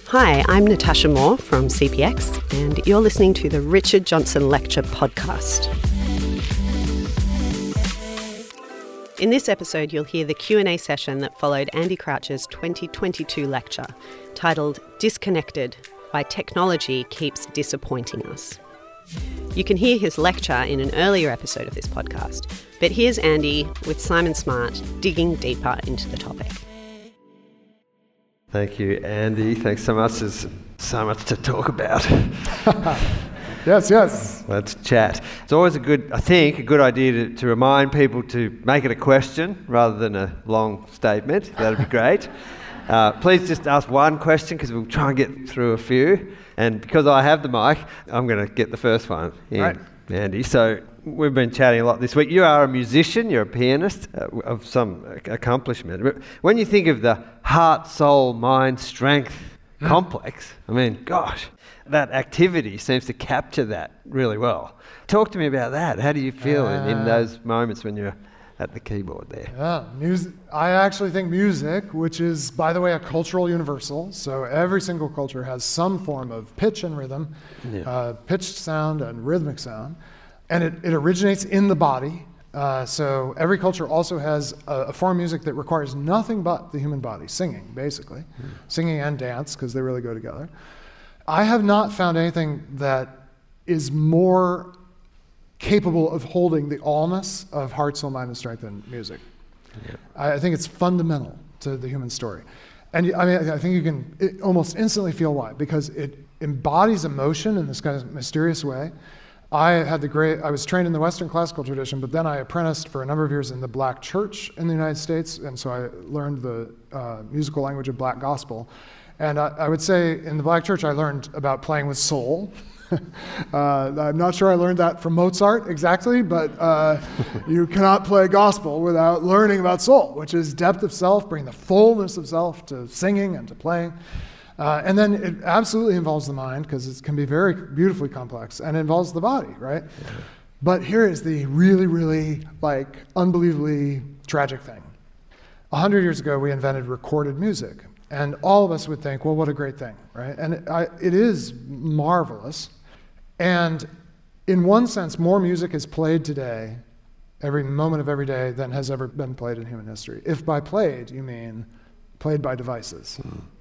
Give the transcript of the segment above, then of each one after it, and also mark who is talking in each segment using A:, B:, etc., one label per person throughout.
A: Hi, I'm Natasha Moore from CPX, and you're listening to the Richard Johnson Lecture podcast. In this episode, you'll hear the Q&A session that followed Andy Crouch's 2022 lecture, titled Disconnected: Why Technology Keeps Disappointing Us. You can hear his lecture in an earlier episode of this podcast, but here's Andy with Simon Smart digging deeper into the topic.
B: Thank you, Andy. Thanks so much. There's so much to talk about.
C: Yes.
B: Let's chat. It's always a good idea to remind people to make it a question rather than a long statement. That'd be great. Please just ask one question because we'll try and get through a few. And because I have the mic, I'm going to get the first one in, right. Andy. So we've been chatting a lot this week. You are a musician, you're a pianist of some accomplishment. But when you think of the heart, soul, mind, strength complex, I mean, gosh, that activity seems to capture that really well. Talk to me about that. How do you feel in those moments when you're at the keyboard there?
C: I actually think music, which is, by the way, a cultural universal, so every single culture has some form of pitch and rhythm, pitched sound and rhythmic sound, and it originates in the body. So every culture also has a form of music that requires nothing but the human body, singing, basically. Singing and dance, because they really go together. I have not found anything that is more capable of holding the allness of heart, soul, mind, and strength in music. Yeah. I think it's fundamental to the human story. And I think you can almost instantly feel why, because it embodies emotion in this kind of mysterious way. I was trained in the Western classical tradition, but then I apprenticed for a number of years in the Black church in the United States, and so I learned the musical language of Black gospel. And I would say in the Black church I learned about playing with soul. I'm not sure I learned that from Mozart exactly, but you cannot play gospel without learning about soul, which is depth of self, bringing the fullness of self to singing and to playing. And then it absolutely involves the mind, because it can be very beautifully complex, and it involves the body, right? Yeah. But here is the really, really, unbelievably tragic thing. 100 years ago, we invented recorded music. And all of us would think, well, what a great thing, right? And it is marvelous. And in one sense, more music is played today, every moment of every day, than has ever been played in human history. If by played, you mean played by devices.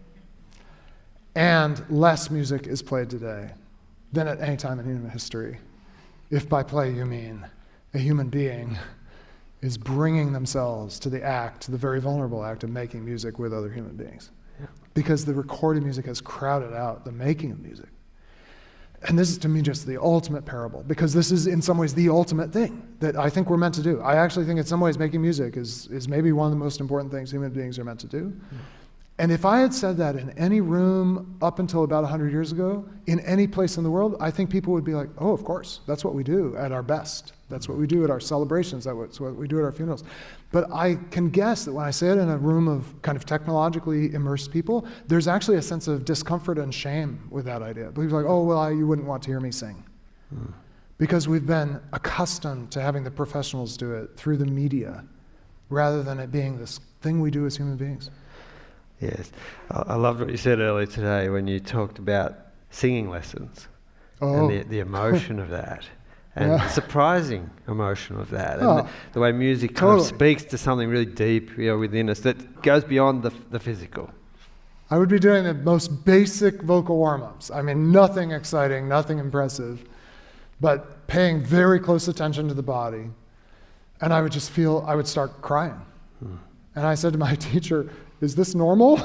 C: And less music is played today than at any time in human history. If by play, you mean a human being is bringing themselves to the very vulnerable act of making music with other human beings. Yeah. Because the recorded music has crowded out the making of music. And this is, to me, just the ultimate parable, because this is, in some ways, the ultimate thing that I think we're meant to do. I actually think, in some ways, making music is maybe one of the most important things human beings are meant to do. And if I had said that in any room up until about 100 years ago, in any place in the world, I think people would be like, oh, of course, that's what we do at our best. That's what we do at our celebrations. That's what we do at our funerals. But I can guess that when I say it in a room of kind of technologically immersed people, there's actually a sense of discomfort and shame with that idea. People are like, oh, well, you wouldn't want to hear me sing. Because we've been accustomed to having the professionals do it through the media, rather than it being this thing we do as human beings.
B: Yes. I loved what you said earlier today when you talked about singing lessons and the emotion of that. And the surprising emotion of that, and the way music kind of speaks to something really deep within us that goes beyond the physical.
C: I would be doing the most basic vocal warm-ups. I mean, nothing exciting, nothing impressive, but paying very close attention to the body. And I would start crying. And I said to my teacher, is this normal?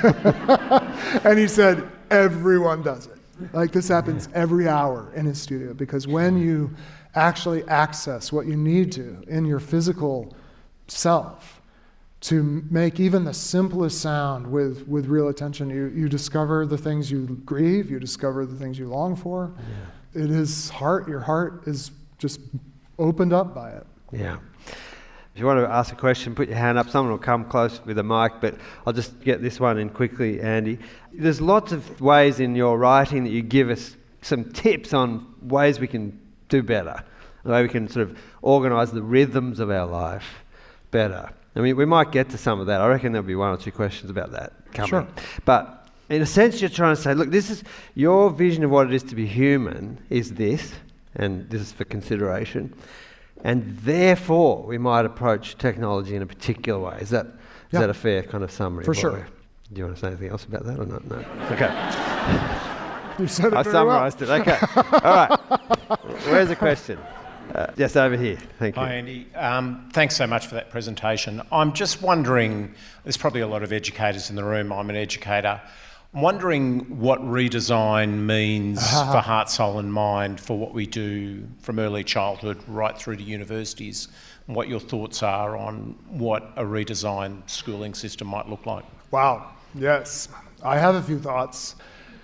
C: And he said, everyone does it. This happens every hour in his studio, because when you actually access what you need to in your physical self to make even the simplest sound with real attention, you discover the things you grieve, you discover the things you long for. Yeah. Your heart is just opened up by it.
B: Yeah. If you want to ask a question, put your hand up. Someone will come close with a mic, but I'll just get this one in quickly, Andy. There's lots of ways in your writing that you give us some tips on ways we can do better, the way we can sort of organise the rhythms of our life better. I mean, we might get to some of that. I reckon there'll be one or two questions about that coming.
C: Sure.
B: But in a sense, you're trying to say, look, this is your vision of what it is to be human is this, and this is for consideration, and therefore we might approach technology in a particular way. Is that a fair kind of summary?
C: For sure.
B: Do you want to say anything else about that or not? No. Okay.
C: You said it
B: I
C: very
B: summarised it. Okay. All right. Where's the question? Yes, over here. Thank you.
D: Hi, Andy. Thanks so much for that presentation. I'm just wondering, there's probably a lot of educators in the room. I'm an educator. I'm wondering what redesign means for heart, soul and mind for what we do from early childhood right through to universities, and what your thoughts are on what a redesigned schooling system might look like.
C: Wow. Yes. I have a few thoughts.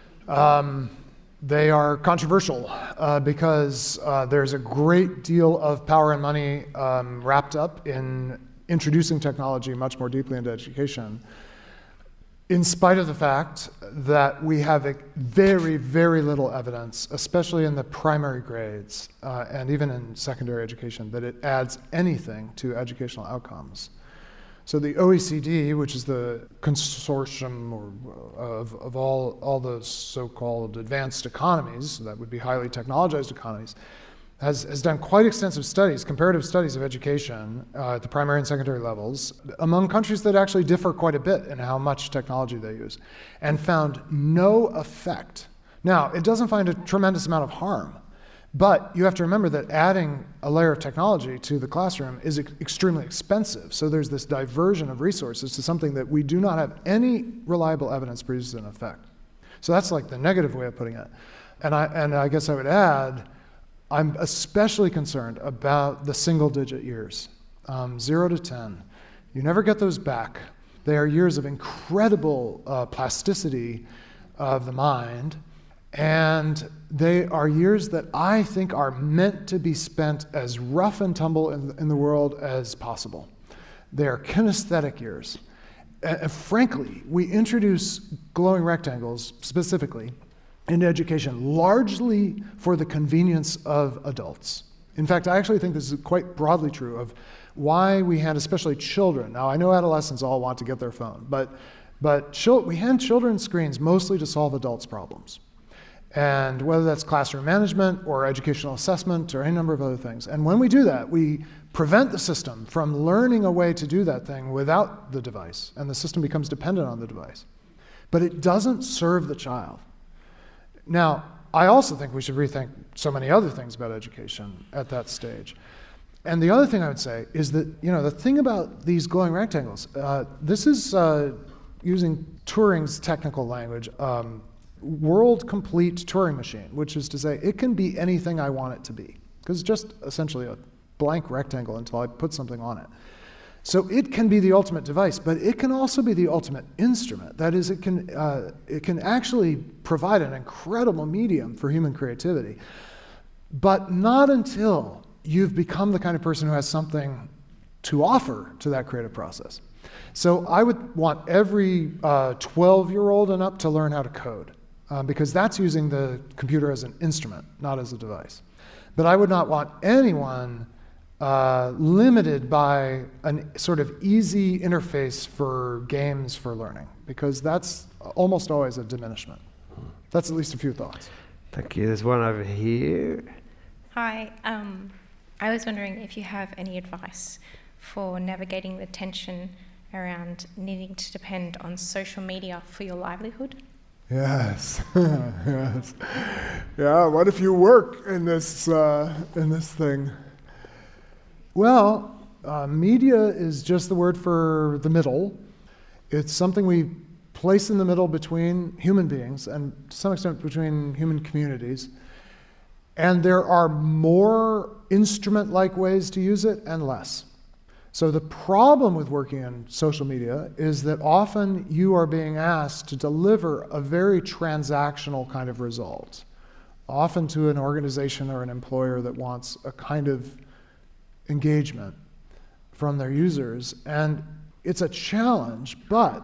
C: They are controversial because there's a great deal of power and money wrapped up in introducing technology much more deeply into education, in spite of the fact that we have very, very little evidence, especially in the primary grades and even in secondary education, that it adds anything to educational outcomes. So the OECD, which is the consortium of all the so-called advanced economies, that would be highly technologized economies, has done quite extensive studies, comparative studies of education at the primary and secondary levels among countries that actually differ quite a bit in how much technology they use, and found no effect. Now, it doesn't find a tremendous amount of harm, but you have to remember that adding a layer of technology to the classroom is extremely expensive. So there's this diversion of resources to something that we do not have any reliable evidence produces an effect. So that's like the negative way of putting it. And I guess I would add, I'm especially concerned about the single-digit years, 0 to 10. You never get those back. They are years of incredible plasticity of the mind, and they are years that I think are meant to be spent as rough and tumble in the world as possible. They are kinesthetic years. Frankly, we introduce glowing rectangles specifically into education largely for the convenience of adults. In fact, I actually think this is quite broadly true of why we hand especially children. Now, I know adolescents all want to get their phone, but we hand children screens mostly to solve adults' problems. And whether that's classroom management or educational assessment or any number of other things. And when we do that, we prevent the system from learning a way to do that thing without the device, and the system becomes dependent on the device. But it doesn't serve the child. Now, I also think we should rethink so many other things about education at that stage. And the other thing I would say is that, the thing about these glowing rectangles, this is using Turing's technical language, world complete Turing machine, which is to say it can be anything I want it to be, because it's just essentially a blank rectangle until I put something on it. So it can be the ultimate device, but it can also be the ultimate instrument. That is, it can actually provide an incredible medium for human creativity, but not until you've become the kind of person who has something to offer to that creative process. So I would want every 12-year-old and up to learn how to code, because that's using the computer as an instrument, not as a device. But I would not want anyone limited by a sort of easy interface for games for learning, because that's almost always a diminishment. That's at least a few thoughts.
B: Thank you. There's one over here.
E: Hi. I was wondering if you have any advice for navigating the tension around needing to depend on social media for your livelihood.
C: Yes, yes. Yeah, what if you work in this thing? Well, media is just the word for the middle. It's something we place in the middle between human beings and to some extent between human communities. And there are more instrument-like ways to use it and less. So the problem with working in social media is that often you are being asked to deliver a very transactional kind of result, often to an organization or an employer that wants a kind of engagement from their users. And it's a challenge, but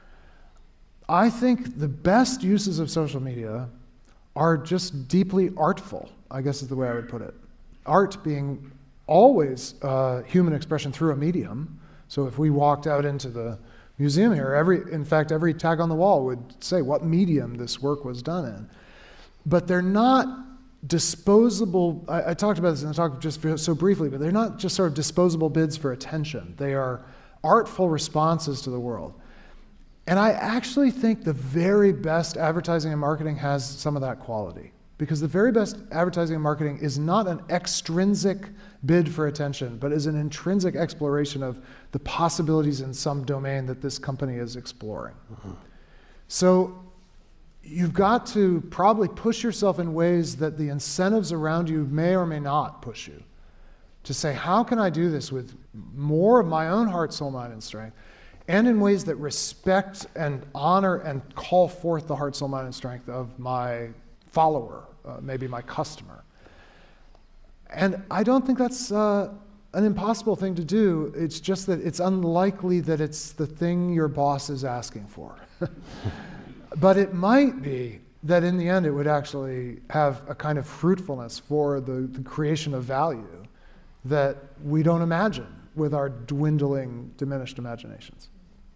C: I think the best uses of social media are just deeply artful, I guess is the way I would put it. Art being always human expression through a medium. So if we walked out into the museum here. In fact, every tag on the wall would say what medium this work was done in. But they're not disposable. I talked about this in the talk just so briefly, but they're not just sort of disposable bids for attention. They are artful responses to the world. And I actually think the very best advertising and marketing has some of that quality. Because the very best advertising and marketing is not an extrinsic bid for attention, but is an intrinsic exploration of the possibilities in some domain that this company is exploring. Mm-hmm. So you've got to probably push yourself in ways that the incentives around you may or may not push you. To say, how can I do this with more of my own heart, soul, mind, and strength, and in ways that respect and honor and call forth the heart, soul, mind, and strength of my follower, maybe my customer. And I don't think that's an impossible thing to do. It's just that it's unlikely that it's the thing your boss is asking for. But it might be that in the end it would actually have a kind of fruitfulness for the creation of value that we don't imagine with our dwindling, diminished imaginations.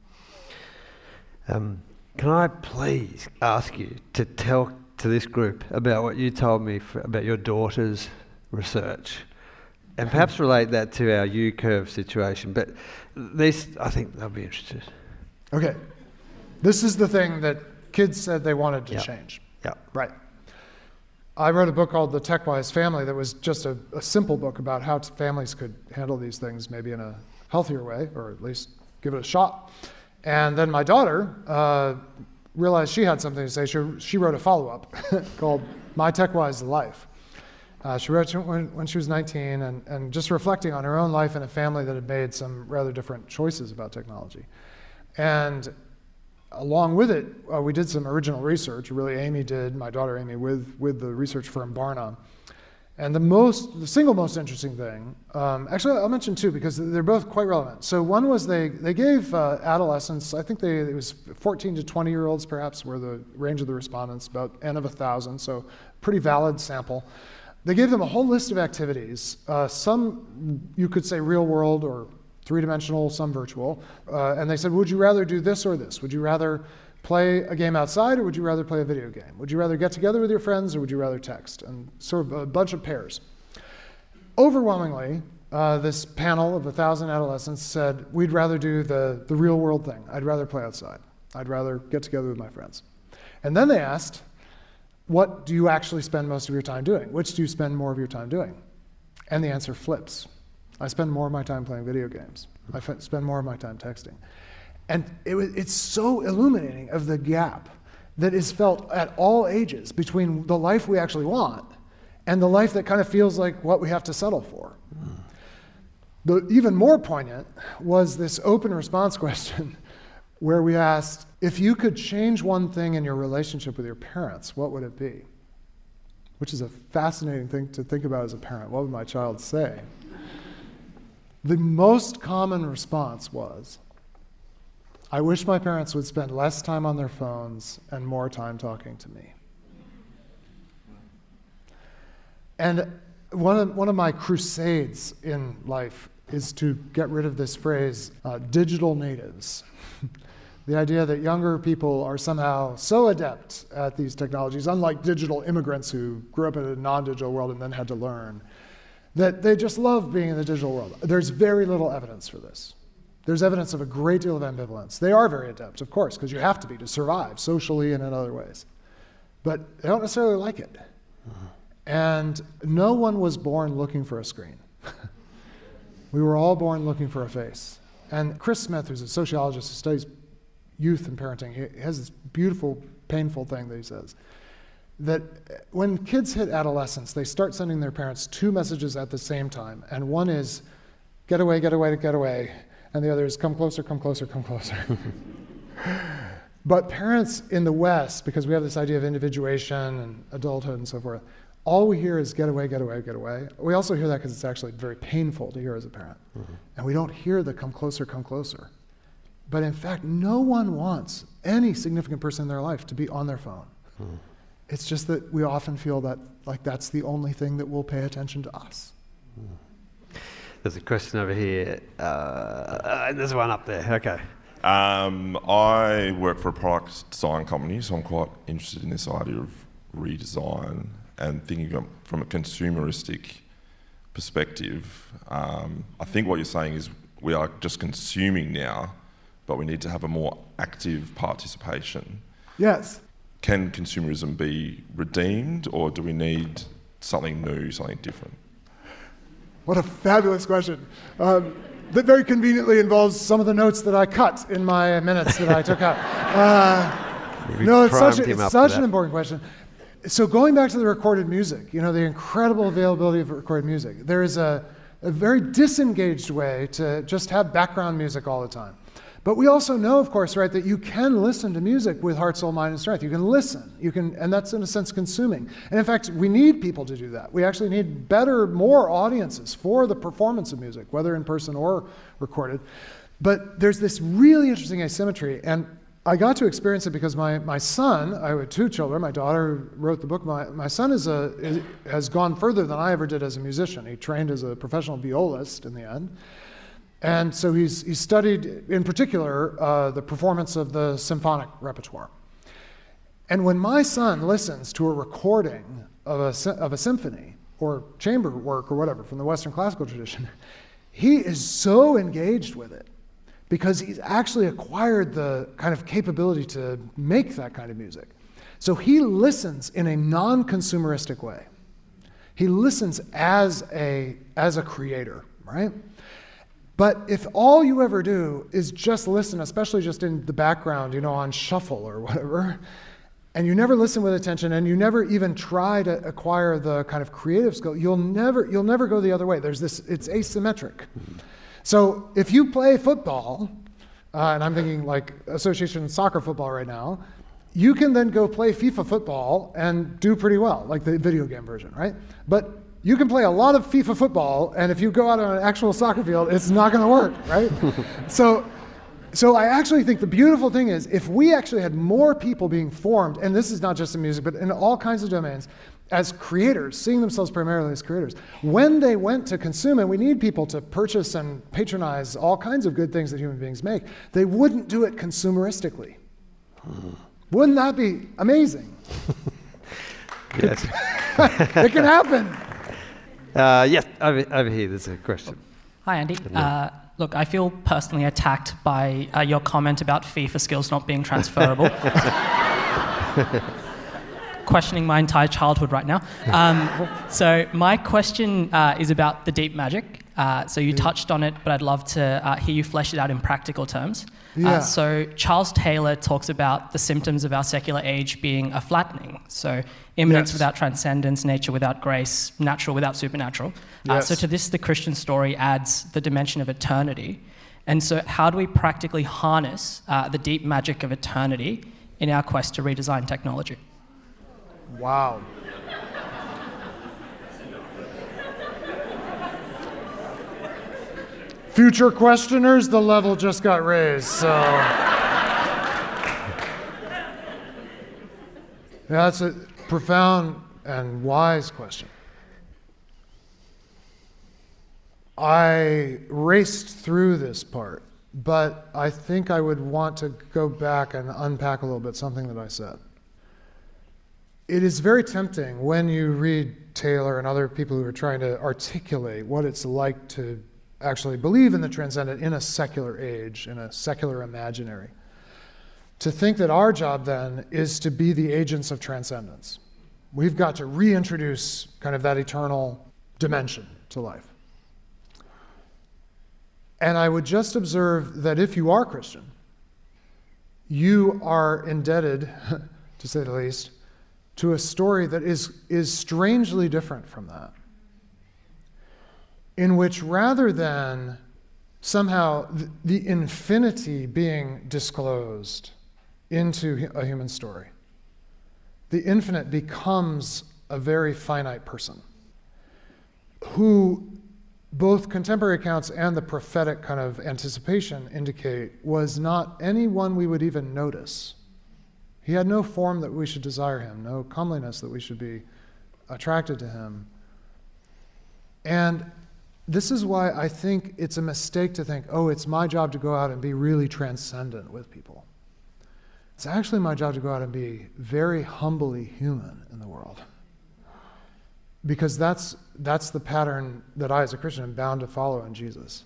B: Can I please ask you to tell to this group about what you told me about your daughter's research, and perhaps relate that to our U-curve situation, but this, I think they'll be interested.
C: Okay. This is the thing that kids said they wanted to change.
B: Yeah.
C: Right. I wrote a book called The Tech-Wise Family that was just a simple book about how families could handle these things maybe in a healthier way, or at least give it a shot. And then my daughter realized she had something to say. She wrote a follow-up called My Tech-Wise Life. She wrote it when she was 19, and just reflecting on her own life in a family that had made some rather different choices about technology. And along with it, we did some original research. Really, Amy did, my daughter Amy, with the research firm Barna. And the single most interesting thing, actually I'll mention two because they're both quite relevant. So one was they gave adolescents, I think it was 14 to 20-year-olds perhaps were the range of the respondents, about N of 1,000, so pretty valid sample. They gave them a whole list of activities, some you could say real world or three-dimensional, some virtual, and they said, would you rather do this or this? Would you rather play a game outside, or would you rather play a video game? Would you rather get together with your friends, or would you rather text? And sort of a bunch of pairs. Overwhelmingly, this panel of 1,000 adolescents said, we'd rather do the real world thing. I'd rather play outside. I'd rather get together with my friends. And then they asked, what do you actually spend most of your time doing? Which do you spend more of your time doing? And the answer flips. I spend more of my time playing video games. I spend more of my time texting. And it's so illuminating of the gap that is felt at all ages between the life we actually want and the life that kind of feels like what we have to settle for. The even more poignant was this open response question where we asked, if you could change one thing in your relationship with your parents, what would it be? Which is a fascinating thing to think about as a parent. What would my child say? The most common response was, I wish my parents would spend less time on their phones and more time talking to me. And one of my crusades in life is to get rid of this phrase, digital natives. The idea that younger people are somehow so adept at these technologies, unlike digital immigrants who grew up in a non-digital world and then had to learn, that they just love being in the digital world. There's very little evidence for this. There's evidence of a great deal of ambivalence. They are very adept, of course, because you have to be to survive socially and in other ways. But they don't necessarily like it. And no one was born looking for a screen. We were all born looking for a face. And Chris Smith, who's a sociologist who studies youth and parenting, he has this beautiful, painful thing that he says, that when kids hit adolescence, they start sending their parents two messages at the same time. And one is, get away, get away, get away. And the other is, come closer, come closer, come closer. But parents in the West, because we have this idea of individuation and adulthood and so forth, all we hear is get away, get away, get away. We also hear that because it's actually very painful to hear as a parent. Mm-hmm. And we don't hear the come closer, come closer. But in fact, no one wants any significant person in their life to be on their phone. Mm-hmm. It's just that we often feel that like that's the only thing that will pay attention to us.
B: There's a question over here. There's one up there. Okay.
F: I work for a product design company, so I'm quite interested in this idea of redesign and thinking from a consumeristic perspective. I think what you're saying is we are just consuming now, but we need to have a more active participation.
C: Yes.
F: Can consumerism be redeemed, or do we need something new, something different?
C: What a fabulous question. That very conveniently involves some of the notes that I cut in my minutes that I took out. No, it's such an important question. So going back to the recorded music, the incredible availability of recorded music, there is a very disengaged way to just have background music all the time. But we also know, of course, right, that you can listen to music with heart, soul, mind, and strength. You can listen, and that's in a sense consuming. And in fact, we need people to do that. We actually need more audiences for the performance of music, whether in person or recorded. But there's this really interesting asymmetry, and I got to experience it because my son, I had 2 children, my daughter wrote the book, my son has gone further than I ever did as a musician. He trained as a professional violist in the end. And so he's studied, in particular, the performance of the symphonic repertoire. And when my son listens to a recording of a symphony or chamber work or whatever from the Western classical tradition, he is so engaged with it because he's actually acquired the kind of capability to make that kind of music. So he listens in a non-consumeristic way. He listens as a creator, right? But if all you ever do is just listen, especially just in the background, on shuffle or whatever, and you never listen with attention, and you never even try to acquire the kind of creative skill, you'll never go the other way. It's asymmetric. So if you play football, and I'm thinking like association soccer football right now, you can then go play FIFA football and do pretty well, like the video game version, right? But you can play a lot of FIFA football, and if you go out on an actual soccer field, it's not going to work, right? So I actually think the beautiful thing is if we actually had more people being formed, and this is not just in music, but in all kinds of domains, as creators, seeing themselves primarily as creators, when they went to consume, and we need people to purchase and patronize all kinds of good things that human beings make, they wouldn't do it consumeristically. Wouldn't that be amazing?
B: Yes.
C: It can happen.
B: Yes, over here, there's a question.
G: Hi, Andy. Look, I feel personally attacked by your comment about FIFA skills not being transferable. Questioning my entire childhood right now. So my question is about the deep magic. So you touched on it, but I'd love to hear you flesh it out in practical terms.
C: Yeah.
G: So Charles Taylor talks about the symptoms of our secular age being a flattening. So immanence without transcendence, nature without grace, natural without supernatural. So to this, the Christian story adds the dimension of eternity. And so how do we practically harness the deep magic of eternity in our quest to redesign technology?
C: Wow. Future questioners, the level just got raised, so. Yeah, that's a profound and wise question. I raced through this part, but I think I would want to go back and unpack a little bit something that I said. It is very tempting when you read Taylor and other people who are trying to articulate what it's like to actually believe in the transcendent in a secular age, in a secular imaginary, to think that our job then is to be the agents of transcendence. We've got to reintroduce kind of that eternal dimension to life. And I would just observe that if you are Christian, you are indebted, to say the least, to a story that is strangely different from that, in which rather than somehow the infinity being disclosed into a human story, the infinite becomes a very finite person who both contemporary accounts and the prophetic kind of anticipation indicate was not anyone we would even notice. He had no form that we should desire him, no comeliness that we should be attracted to him. And this is why I think it's a mistake to think, oh, it's my job to go out and be really transcendent with people. It's actually my job to go out and be very humbly human in the world. Because that's the pattern that I, as a Christian, am bound to follow in Jesus.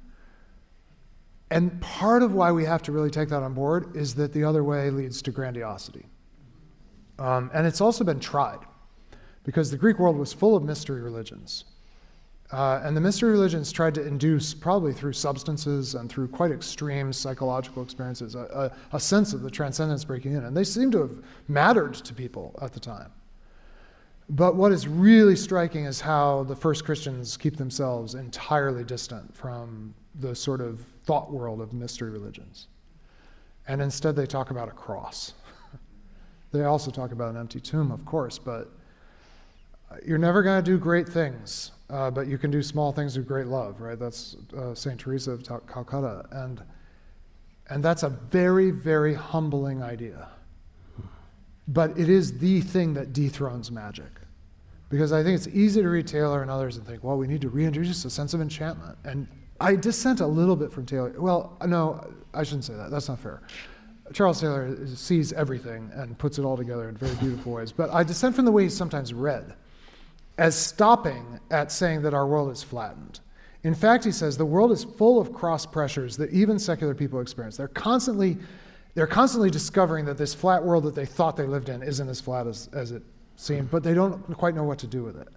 C: And part of why we have to really take that on board is that the other way leads to grandiosity. And it's also been tried, because the Greek world was full of mystery religions. And the mystery religions tried to induce, probably through substances and through quite extreme psychological experiences, a sense of the transcendence breaking in. And they seem to have mattered to people at the time. But what is really striking is how the first Christians keep themselves entirely distant from the sort of thought world of mystery religions. And instead they talk about a cross. They also talk about an empty tomb, of course, but you're never going to do great things, but you can do small things with great love, right? That's St. Teresa of Calcutta. And that's a very, very humbling idea. But it is the thing that dethrones magic. Because I think it's easy to read Taylor and others and think, well, we need to reintroduce a sense of enchantment. And I dissent a little bit from Taylor. Well, no, I shouldn't say that. That's not fair. Charles Taylor sees everything and puts it all together in very beautiful ways. But I dissent from the way he's sometimes read as stopping at saying that our world is flattened. In fact, he says the world is full of cross pressures that even secular people experience. They're constantly discovering that this flat world that they thought they lived in isn't as flat as it seemed, but they don't quite know what to do with it.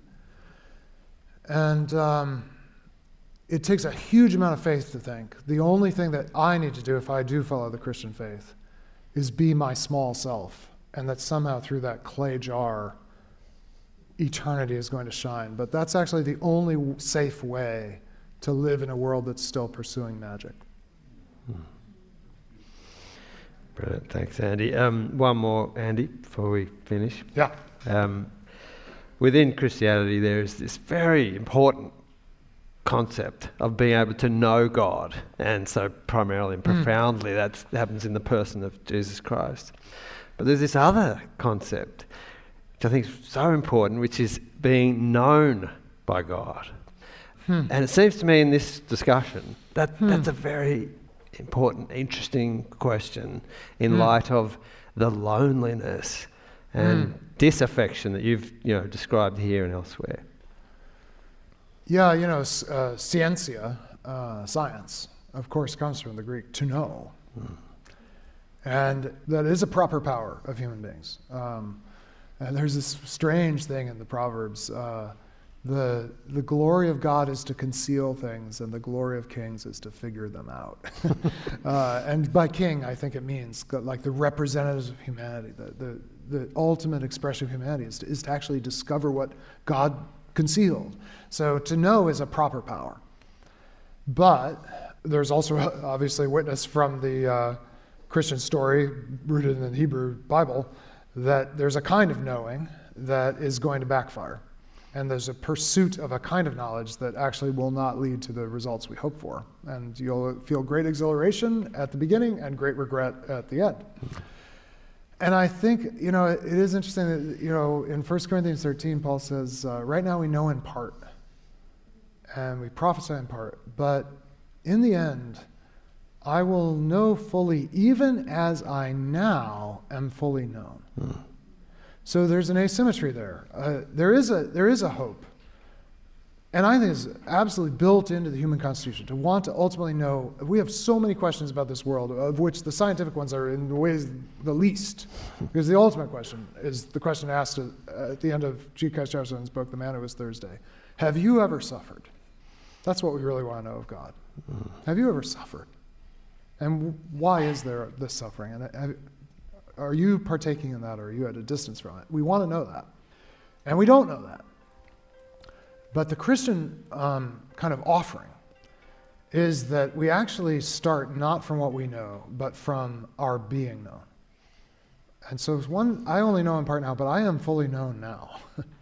C: And it takes a huge amount of faith to think the only thing that I need to do if I do follow the Christian faith is be my small self, and that somehow through that clay jar, eternity is going to shine. But that's actually the only safe way to live in a world that's still pursuing magic.
B: Brilliant, thanks, Andy. One more, Andy, before we finish.
C: Yeah.
B: Within Christianity, there is this very important concept of being able to know God, and so primarily and profoundly that happens in the person of Jesus Christ. But there's this other concept, which I think is so important, which is being known by God. And it seems to me in this discussion that that's a very important, interesting question in light of the loneliness and disaffection that you've described here and elsewhere.
C: Yeah, scientia, science, of course, comes from the Greek to know. And that is a proper power of human beings. And there's this strange thing in the Proverbs. The glory of God is to conceal things, and the glory of kings is to figure them out. And by king, I think it means like the representatives of humanity, the ultimate expression of humanity is to actually discover what God concealed. So to know is a proper power. But there's also obviously witness from the Christian story rooted in the Hebrew Bible that there's a kind of knowing that is going to backfire. And there's a pursuit of a kind of knowledge that actually will not lead to the results we hope for. And you'll feel great exhilaration at the beginning and great regret at the end. And I think, it is interesting that, in 1 Corinthians 13, Paul says, right now we know in part, and we prophesy in part, but in the end, I will know fully, even as I now am fully known. So there's an asymmetry there. There is a hope. And I think it's absolutely built into the human constitution to want to ultimately know. We have so many questions about this world, of which the scientific ones are in ways the least. Because the ultimate question is the question asked at the end of G. K. Chesterton's book, The Man Who Was Thursday. Have you ever suffered? That's what we really want to know of God. Have you ever suffered? And why is there this suffering? And are you partaking in that, or are you at a distance from it? We want to know that. And we don't know that. But the Christian kind of offering is that we actually start not from what we know, but from our being known. And so I only know in part now, but I am fully known now.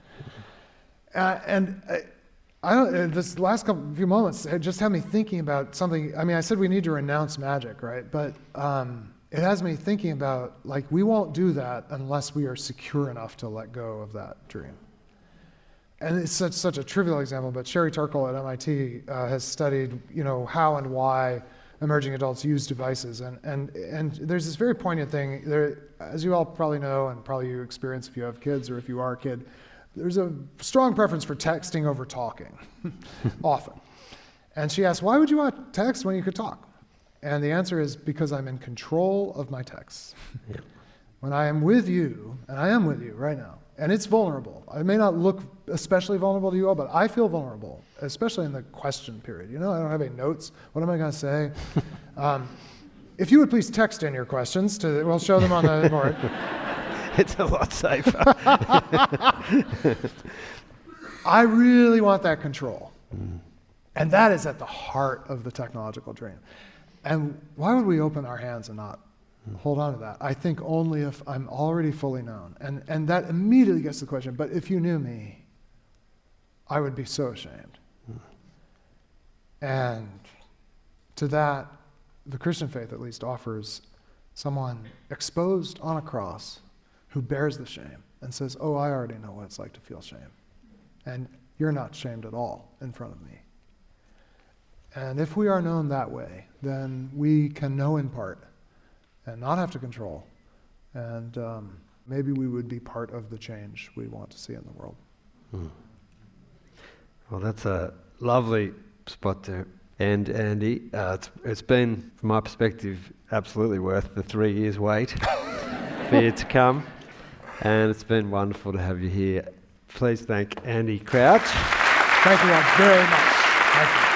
C: This last few moments just had me thinking about something. I mean, I said we need to renounce magic, right? But it has me thinking about, we won't do that unless we are secure enough to let go of that dream. and it's such a trivial example, but Sherry Turkle at MIT has studied, how and why emerging adults use devices, and there's this very poignant thing there, as you all probably know, and probably you experience if you have kids or if you are a kid. There's a strong preference for texting over talking, often. And she asked, why would you want to text when you could talk? And the answer is because I'm in control of my texts. Yeah. When I am with you, and I am with you right now, and it's vulnerable. I may not look especially vulnerable to you all, but I feel vulnerable, especially in the question period. I don't have any notes. What am I going to say? If you would please text in your questions, we'll show them on the board.
B: It's a lot safer.
C: I really want that control. And that is at the heart of the technological dream. And why would we open our hands and not hold on to that? I think only if I'm already fully known. And that immediately gets to the question, but if you knew me, I would be so ashamed. And to that, the Christian faith at least offers someone exposed on a cross who bears the shame and says, oh, I already know what it's like to feel shame. And you're not shamed at all in front of me. And if we are known that way, then we can know in part and not have to control. And maybe we would be part of the change we want to see in the world.
B: Well, that's a lovely spot to end, Andy. It's been, from my perspective, absolutely worth the 3 years wait for you to come. And it's been wonderful to have you here. Please thank Andy Crouch.
C: Thank you all very much. Thank you.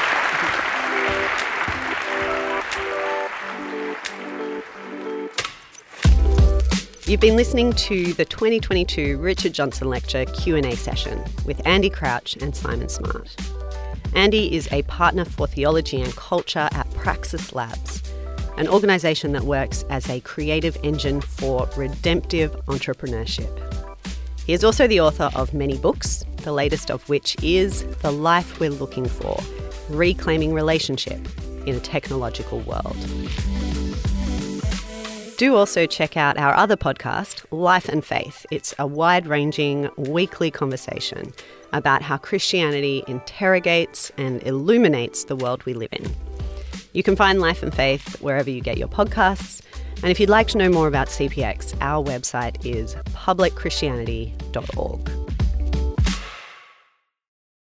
A: You've been listening to the 2022 Richard Johnson Lecture Q&A session with Andy Crouch and Simon Smart. Andy is a partner for theology and culture at Praxis Labs, an organisation that works as a creative engine for redemptive entrepreneurship. He is also the author of many books, the latest of which is The Life We're Looking For, Reclaiming Relationship in a Technological World. Do also check out our other podcast, Life and Faith. It's a wide-ranging weekly conversation about how Christianity interrogates and illuminates the world we live in. You can find Life and Faith wherever you get your podcasts. And if you'd like to know more about CPX, our website is publicchristianity.org.